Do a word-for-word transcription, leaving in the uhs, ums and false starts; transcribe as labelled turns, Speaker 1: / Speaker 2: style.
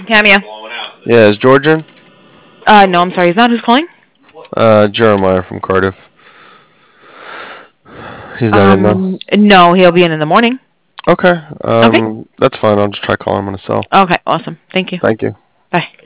Speaker 1: Cameo.
Speaker 2: Yeah, is George in?
Speaker 1: Uh, no, I'm sorry. He's not. Who's calling?
Speaker 2: Uh, Jeremiah from Cardiff. He's not in though.
Speaker 1: Um, no, he'll be in in the morning.
Speaker 2: Okay.
Speaker 1: Okay.
Speaker 2: Um, that's fine. I'll just try calling him on his cell.
Speaker 1: Okay, awesome. Thank you.
Speaker 2: Thank you.
Speaker 1: Bye.